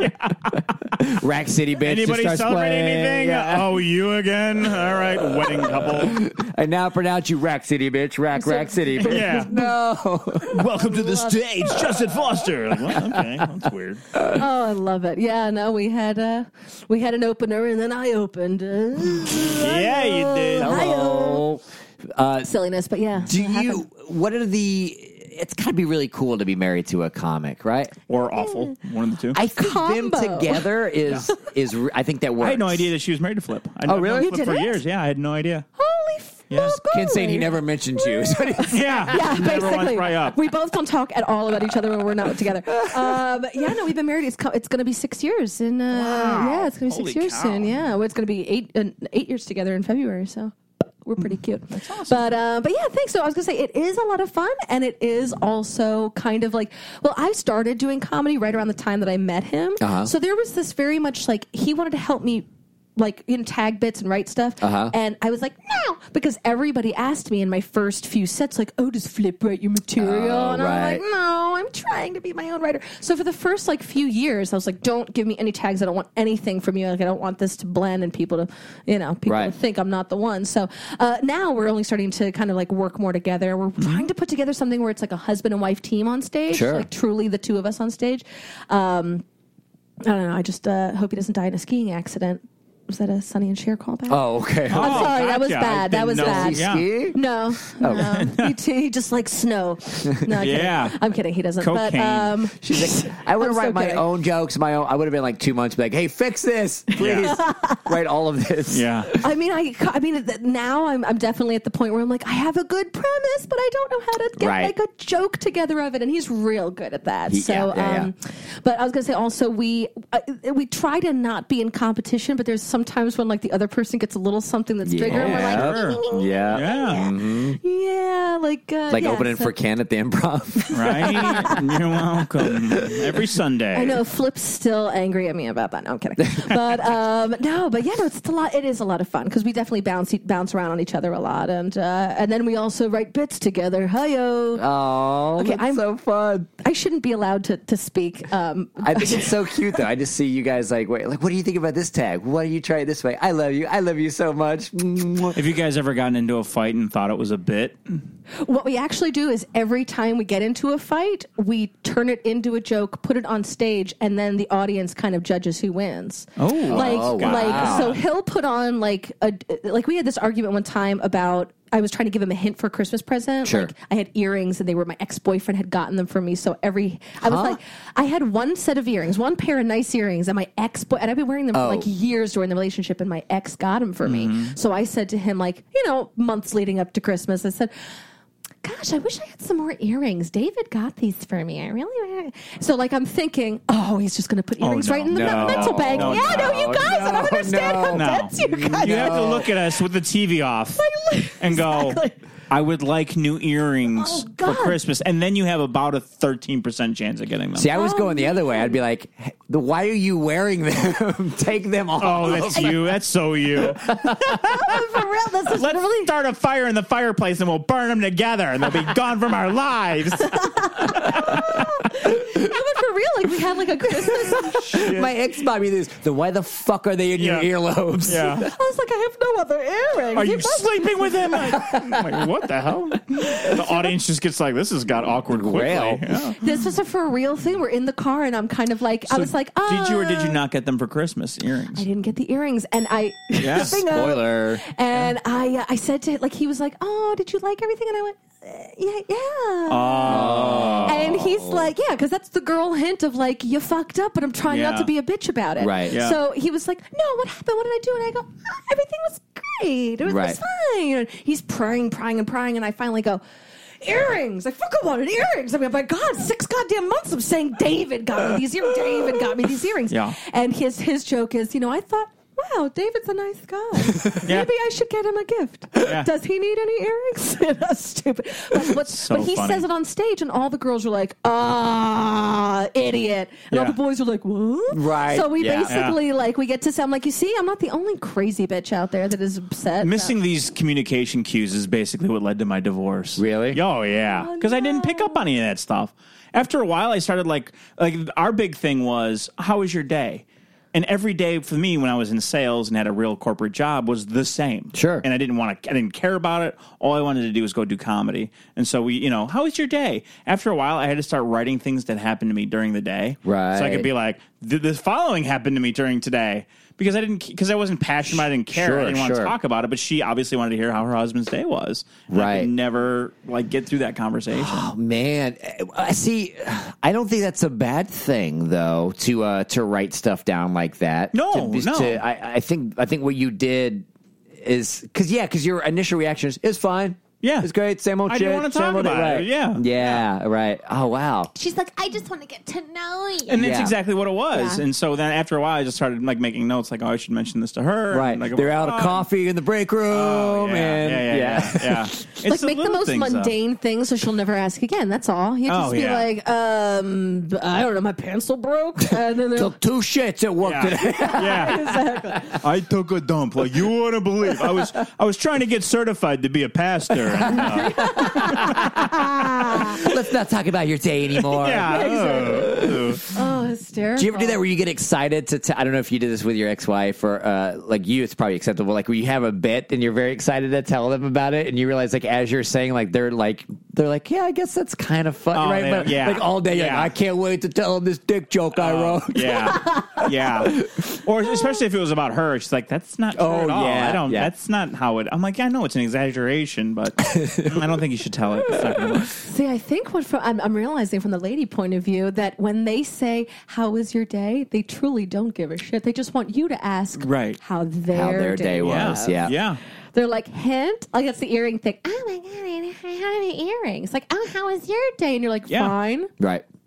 Rack City bitch. Anybody just starts celebrate playing. anything? Yeah. Oh, you again? All right, wedding couple. I now pronounce you Rack City bitch. Rack City bitch. Yeah. No. Welcome to the stage, Justin Foster. Like, well, okay, that's weird. Oh, I love it. Yeah, no, we had an opener, and then I opened. Yeah, you did. Hello. Silliness, but yeah. What are it's got to be really cool to be married to a comic, right? Or awful. One of the two. I think them Combo. together is I think that works. I had no idea that she was married to Flip. Oh, really? Flip You for didn't? years. Yeah, I had no idea. Holy fuck. Yes. Ken's saying he never mentioned you. Yeah. Yeah, Never once basically. fry up. We both don't talk at all about each other when we're not together. Yeah, no, we've been married. It's going to be 6 years. And yeah, it's going to be Holy 6 years cow. soon. Yeah, well, it's going to be 8 years together in February. So we're pretty cute. That's awesome. But yeah, thanks. So I was going to say it is a lot of fun, and it is also kind of like, well, I started doing comedy right around the time that I met him. So there was this very much like he wanted to help me like tag bits and write stuff, and I was like no, because everybody asked me in my first few sets like, oh, does Flip write your material? And I'm like, no, I'm trying to be my own writer. So for the first like few years I was like, don't give me any tags. I don't want anything from you. Like I don't want this to blend and people to to think I'm not the one. So now we're only starting to kind of like work more together. We're trying to put together something where it's like a husband and wife team on stage, like truly the two of us on stage. I don't know, I just hope he doesn't die in a skiing accident. Was that a Sonny and Cher callback? Oh, okay. I'm sorry, that was gotcha. bad. That was bad. Yeah. No. He just likes snow. No, I'm kidding. I'm kidding. He doesn't. Cocaine. But She's like, I would I'm write so my kidding. own jokes, I would have been like 2 months, be like, hey, fix this, please. Write all of this. Yeah. I mean, now I'm definitely at the point where I'm like, I have a good premise, but I don't know how to get like a joke together of it, and he's real good at that. But I was gonna say also we try to not be in competition, but there's sometimes when like the other person gets a little something that's bigger, and we're like, opening for Ken at the Improv. Right? You're welcome. Every Sunday. I know Flip's still angry at me about that. No, I'm kidding. But it's a lot. It is a lot of fun because we definitely bounce around on each other a lot, and then we also write bits together. Hi-yo. Oh, okay, that's so fun. I shouldn't be allowed to speak. I think it's so cute though. I just see you guys like, wait, like, what do you think about this tag? Why don't you try it this way? I love you. I love you so much. Have you guys ever gotten into a fight and thought it was a bit? What we actually do is every time we get into a fight, we turn it into a joke, put it on stage, and then the audience kind of judges who wins. So he'll put on like we had this argument one time about I was trying to give him a hint for a Christmas present. Sure. Like I had earrings and they were my ex-boyfriend had gotten them for me. So I had one set of earrings, one pair of nice earrings, and my and I've been wearing them for like years during the relationship, and my ex got them for me. So I said to him, like, months leading up to Christmas, I said, gosh, I wish I had some more earrings. David got these for me. I really. So, like, I'm thinking, he's just going to put earrings right in the mental bag. You guys, I don't understand how dense you guys. You have to look at us with the TV off and go, I would like new earrings for Christmas. And then you have about a 13% chance of getting them. See, I was going the other way. I'd be like, hey, why are you wearing them? Take them off. Oh, that's you. That's so you. For real, this is Let's start a fire in the fireplace and we'll burn them together and they'll be gone from our lives. For real, like we had like a Christmas. My ex bought me this. Why the fuck are they in your earlobes? Yeah. I was like, I have no other earrings. Are you sleeping with him? I'm like, what the hell? The audience just gets like, this has got awkward quickly. Yeah. This was a for real thing. We're in the car, and I'm kind of like, I was like, did you or did you not get them for Christmas earrings? I didn't get the earrings, and Spoiler. And I said to like, he was like, oh, did you like everything? And I went, yeah. Oh. And he's like, yeah, because that's the girl hint of like, you fucked up, but I'm trying not to be a bitch about it. Right. Yeah. So he was like, no, what happened? What did I do? And I go, everything was great. It was fine. And he's prying, and I finally go, earrings. I fucking wanted earrings. I mean, my God, 6 goddamn months of saying David got me these earrings. David got me these earrings. Yeah. And his joke is, I thought, wow, David's a nice guy. Maybe I should get him a gift. Yeah. Does he need any earrings? That's stupid. But he says it on stage, and all the girls are like, idiot. And all the boys are like, what? Right. So we basically, we get to say, I'm like, you see, I'm not the only crazy bitch out there that is upset. Missing these communication cues is basically what led to my divorce. Really? Oh, yeah. Because I didn't pick up on any of that stuff. After a while, I started like our big thing was, how was your day? And every day for me when I was in sales and had a real corporate job was the same. Sure. And I didn't care about it. All I wanted to do was go do comedy. And so how was your day? After a while, I had to start writing things that happened to me during the day. Right. So I could be like, the following happened to me during today. Because I wasn't passionate about it, I didn't care. I didn't want to talk about it, but she obviously wanted to hear how her husband's day was. And I could never get through that conversation. Oh man, see, I don't think that's a bad thing though to write stuff down like that. No. I think what you did is because your initial reaction is fine. Yeah. It's great. Same old shit. I didn't want to talk about it. Yeah. Yeah, right. Oh, wow. She's like, I just want to get to know you. And that's exactly what it was. Yeah. And so then after a while, I just started making notes I should mention this to her. Right. They're out of coffee in the break room. Yeah. It's make the most mundane things so she'll never ask again. That's all. You just be like, I don't know, my pencil broke. And then took 2 shits at work today. Yeah. Exactly. I took a dump like you wouldn't believe. I was trying to get certified to be a pastor. Let's not talk about your day anymore. Oh, hysterical. Do you ever do that where you get excited to I don't know if you did this with your ex-wife or it's probably acceptable. Like where you have a bit and you're very excited to tell them about it and you realize as you're saying they're like, yeah, I guess that's kind of funny, right? But all day, you're like, I can't wait to tell them this dick joke I wrote. Yeah. Or especially if it was about her, she's like, that's not true at all. Yeah, that's not how it. I'm like, I know it's an exaggeration, but I don't think you should tell it. It's not gonna work. See, I think I'm realizing from the lady point of view that when they say, how was your day? They truly don't give a shit. They just want you to ask how their day was. Yeah. They're like, hint? Like, that's the earring thing. Oh, my God, I have earrings. Like, oh, how was your day? And you're like, fine. Right.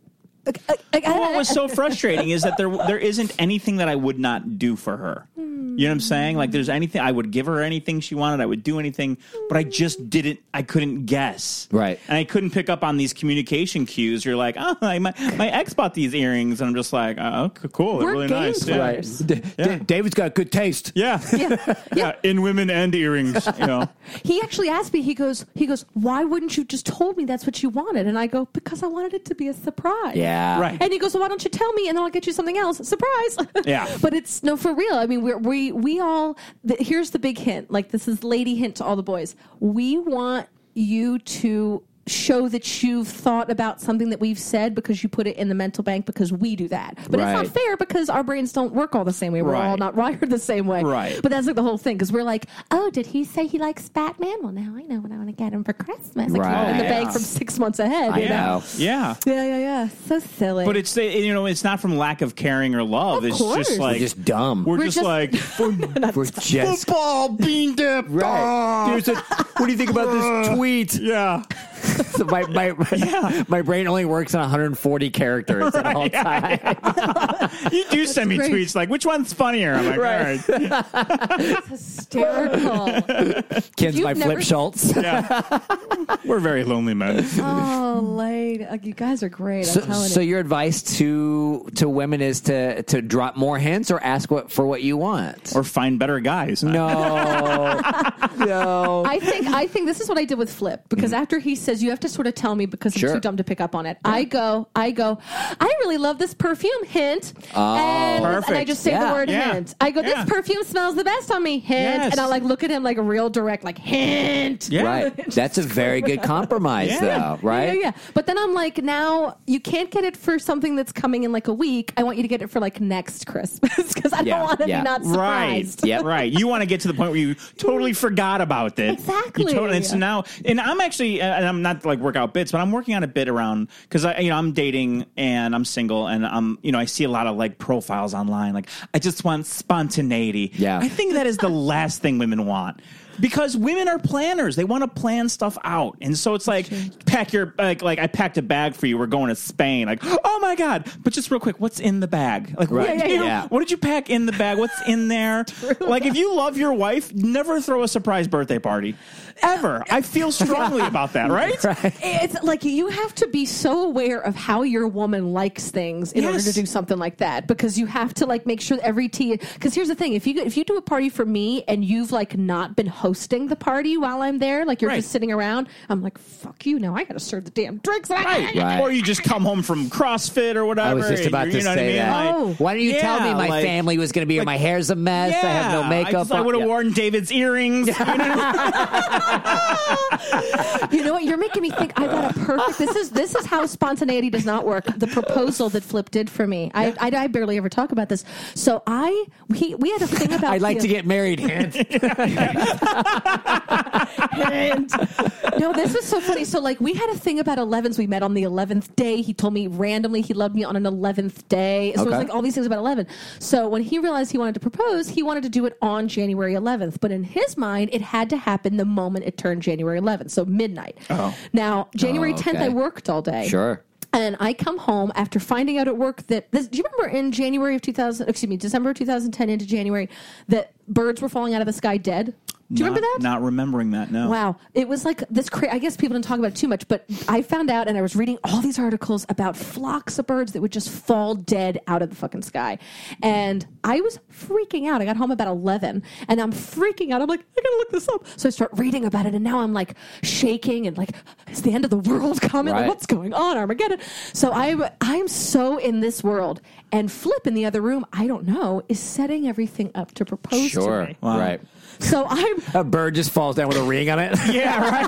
What was so frustrating is that there isn't anything that I would not do for her. You know what I'm saying? Like, there's anything, I would give her anything she wanted. I would do anything, but I just I couldn't guess. Right. And I couldn't pick up on these communication cues. You're like, oh, my ex bought these earrings. And I'm just like, oh, cool. They're We're really game nice. players. Yeah. David's got good taste. Yeah. Yeah. In women and earrings, you know. He actually asked me, he goes, why wouldn't you just told me that's what you wanted? And I go, because I wanted it to be a surprise. Yeah. Right. And he goes, well, why don't you tell me and then I'll get you something else. Surprise. Yeah. But it's no, for real. I mean, we all, here's the big hint. Like, this is lady hint to all the boys. We want you to show that you've thought about something that we've said because you put it in the mental bank because we do that. But it's not fair because our brains don't work all the same way. We're all not wired the same way. Right. But that's like the whole thing because we're like, oh, did he say he likes Batman? Well, now I know what I want to get him for Christmas. Like, Right. in the bank from 6 months ahead. You know? Yeah. Yeah. So silly. But it's, you know, it's not from lack of caring or love. Of It's course. just like We're just dumb. We're just- just like We're just football bean dip. right. Dude, so what do you think about this tweet? Yeah. So my brain only works on 140 characters at all times. You do send me great. tweets like, which one's funnier? I'm like, Right. all right. hysterical. Ken's You've my never- Flip Schultz. Yeah. We're very lonely men. Oh, lady. You guys are great. I'm telling So you. your advice to women is to drop more hints or ask for what you want? Or find better guys. No. No. I think this is what I did with Flip because after he says you have to sort of tell me because Sure. I'm too dumb to pick up on it. I go. I really love this perfume. Hint. And I perfect. just say Yeah. the word Yeah. hint. I go. This Yeah. perfume smells the best on me. Hint. Yes. And I like look at him like a real direct like hint. Yeah. Right. That's a very good compromise, Yeah. though, right? Yeah. But then I'm like, now you can't get it for something that's coming in like a week. I want you to get it for like next Christmas because I Yeah. don't want to Yeah. be not Right. surprised. Yep. Right. You want to get to the point where you totally forgot about it. Exactly. You totally, and so now, and I'm actually, and I'm not like work out bits, but I'm working on a bit around because I'm dating and I'm single and I see a lot of like profiles online. Like, I just want spontaneity. Yeah. I think that is the last thing women want. Because women are planners. They want to plan stuff out. And so it's like, pack your, like I packed a bag for you. We're going to Spain. Like, oh my God. But just real quick, what's in the bag? Like, Right. what, Yeah. what did you pack in the bag? What's in there? Like, if you love your wife, never throw a surprise birthday party. Ever. I feel strongly about that, right? It's like you have to be so aware of how your woman likes things in order Yes. to do something like that because you have to like make sure that every tea. Because here's the thing: if you do a party for me and you've like not been hosting the party while I'm there, like you're Right. just sitting around, I'm like, fuck you! Now I got to serve the damn drinks. Right. Or you just come home from CrossFit or whatever. I was just and about you to know say what I that. mean? Oh. Why don't you tell me Yeah, my like- family was going to be here? My hair's a mess. I have no makeup I on. would have Yeah. worn David's earrings. You know what? You're making me think. I got a perfect. This is how spontaneity does not work. The proposal that Flip did for me. I barely ever talk about this. So we had a thing about. I'd like to get married. Hint. And no, this was so funny. So, like, we had a thing about 11s. We met on the 11th day. He told me randomly he loved me on an 11th day. So it was Okay. like all these things about 11. So when he realized he wanted to propose, he wanted to do it on January 11th. But in his mind, it had to happen the moment it turned January 11th. So midnight. Oh. Now, January 10th, okay. I worked all day. Sure. And I come home after finding out at work that do you remember in December of 2010 into January, that birds were falling out of the sky dead? Do you remember that? Not remembering that, no. Wow. It was like this I guess people didn't talk about it too much, but I found out and I was reading all these articles about flocks of birds that would just fall dead out of the fucking sky. And I was freaking out. I got home about 11 and I'm freaking out. I'm like, I gotta look this up. So I start reading about it and now I'm like shaking and like, is the end of the world coming? Right. Like, what's going on? Armageddon. So I'm so in this world. And Flip in the other room, I don't know, is setting everything up to propose Sure. to me. Wow. Right. So I'm A bird just falls down with a ring on it. Yeah, right.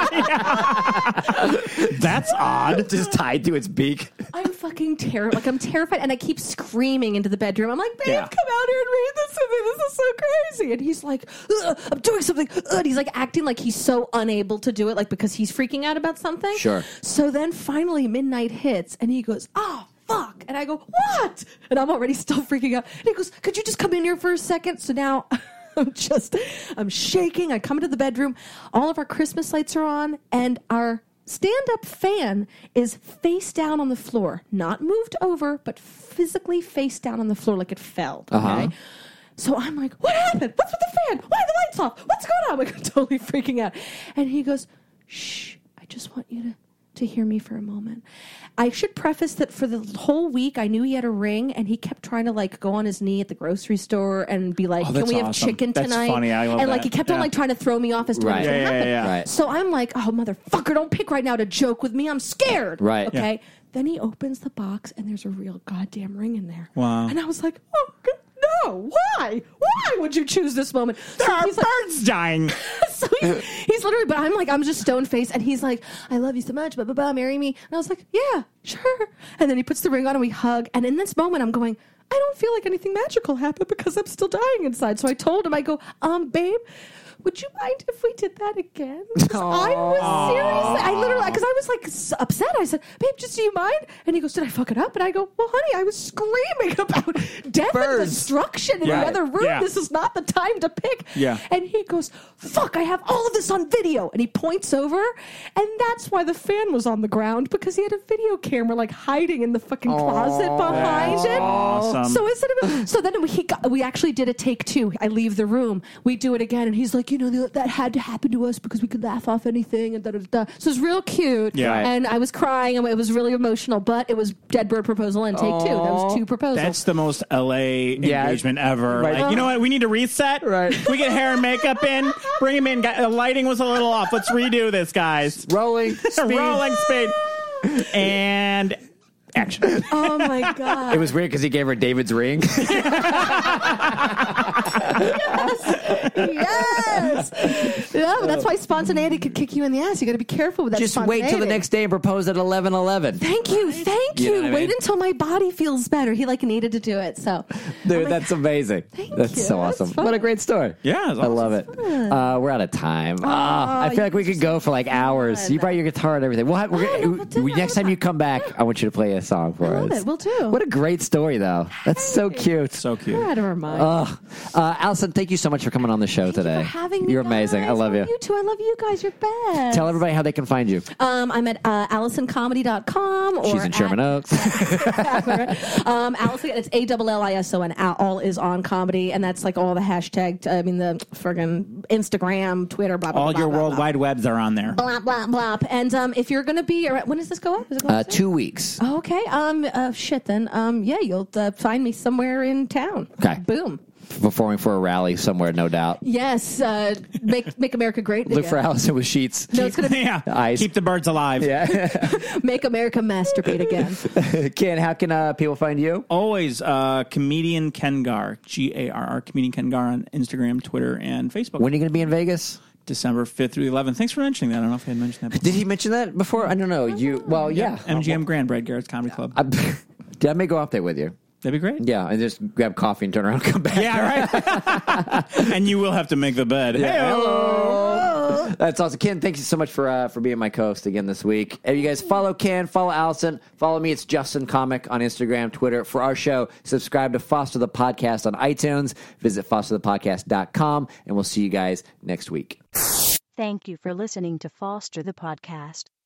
That's odd. Just tied to its beak. I'm fucking terrified. Like, I'm terrified, and I keep screaming into the bedroom. I'm like, babe, Yeah. come out here and read this with me. This is so crazy. And he's like, I'm doing something. And he's like acting like he's so unable to do it, like because he's freaking out about something. Sure. So then finally midnight hits, and he goes, oh, fuck. And I go, what? And I'm already still freaking out. And he goes, could you just come in here for a second? So now I'm shaking. I come into the bedroom. All of our Christmas lights are on, and our stand-up fan is face down on the floor, not moved over, but physically face down on the floor like it fell. Okay. So I'm like, what happened? What's with the fan? Why are the lights off? What's going on? I'm like, I'm totally freaking out. And he goes, shh, I just want you to hear me for a moment. I should preface that for the whole week, I knew he had a ring, and he kept trying to like go on his knee at the grocery store and be like, "Can we have chicken tonight?" That's funny. I love and that. like he kept on like trying to throw me off as to what was going to happen. Right. So I'm like, "Oh motherfucker, don't pick right now to joke with me. I'm scared." Right. Okay. Then he opens the box, and there's a real goddamn ring in there. Wow. And I was like, "Oh no! Why? Why would you choose this moment?" There are he's like, birds dying. so he's literally, but I'm just stone faced, and he's like, "I love you so much, blah blah blah, marry me." And I was like, "Yeah, sure." And then he puts the ring on, and we hug. And in this moment, I'm going, I don't feel like anything magical happened because I'm still dying inside. So I told him, I go, babe, would you mind if we did that again? 'Cause I was seriously, I literally, because I was like upset. I said, babe, just do you mind? And he goes, did I fuck it up? And I go, well, honey, I was screaming about death and destruction in the other room. Yeah. This is not the time to pick. Yeah. And he goes, fuck, I have all of this on video. And he points over, and that's why the fan was on the ground, because he had a video camera like hiding in the fucking closet behind it. Awesome. So then we actually did a take two. I leave the room. We do it again, and he's like, you know, that had to happen to us because we could laugh off anything, and da da da. So it was real cute. Yeah. And I was crying, and it was really emotional. But it was Dead Bird proposal and take two. That was two proposals. That's the most LA engagement ever. Right. Like, you know what? We need to reset. Right. We get hair and makeup in. Bring him in. The lighting was a little off. Let's redo this, guys. Rolling speed. Rolling speed. And action. Oh my god! It was weird because he gave her David's ring. Yes. Yeah, but that's why spontaneity could kick you in the ass. You got to be careful with that. Just wait till the next day and propose at 11:11. Thank you. You know what I Wait mean? until my body feels better. He like needed to do it. So, Dude, that's amazing. That's you. so That's awesome. fun. What a great story. Yeah, it's I love it. We're out of time. I feel like we could go for like hours. You brought your guitar and everything. Next time you come back, I want you to play a song for us. love it. We'll do. What a great story, though. That's so cute. So cute. Out of our mind. Allison, thank you so much for coming on the show today. Thank you for having me. You're amazing. guys. I love you. You too. I love you guys. You're best. Tell everybody how they can find you. I'm at AllisonComedy.com. Or She's in Sherman Oaks. Allison, it's ALLISON. All is on comedy, and that's like all the hashtag. The friggin' Instagram, Twitter, blah blah. All blah, your blah, World blah. Wide Webs are on there. Blah blah blah. And if you're gonna be, when does this go up? Is it going up soon? 2 weeks. Oh, okay. Shit. Then. Yeah. You'll find me somewhere in town. Okay. Boom. Performing for a rally somewhere, no doubt. Yes. Make America great again. Look for Allison with sheets. No, it's gonna be Yeah. Ice. Keep the birds alive. Yeah. Make America masturbate again. Ken, how can people find you? Always comedian Kengar, GARR, comedian Kengar on Instagram, Twitter, and Facebook. When are you going to be in Vegas? December 5th through the 11th. Thanks for mentioning that. I don't know if I had mentioned that before. Did he mention that before? I don't know. Yeah. MGM Grand, Brad Garrett's Comedy Club. I may go up there with you. That'd be great. Yeah, and just grab coffee and turn around and come back. Yeah, right. And you will have to make the bed. Hello. That's awesome. Ken, thank you so much for being my co-host again this week. And you guys follow Ken, follow Allison, follow me. It's Justin Comic on Instagram, Twitter. For our show, subscribe to Foster the Podcast on iTunes. Visit fosterthepodcast.com, and we'll see you guys next week. Thank you for listening to Foster the Podcast.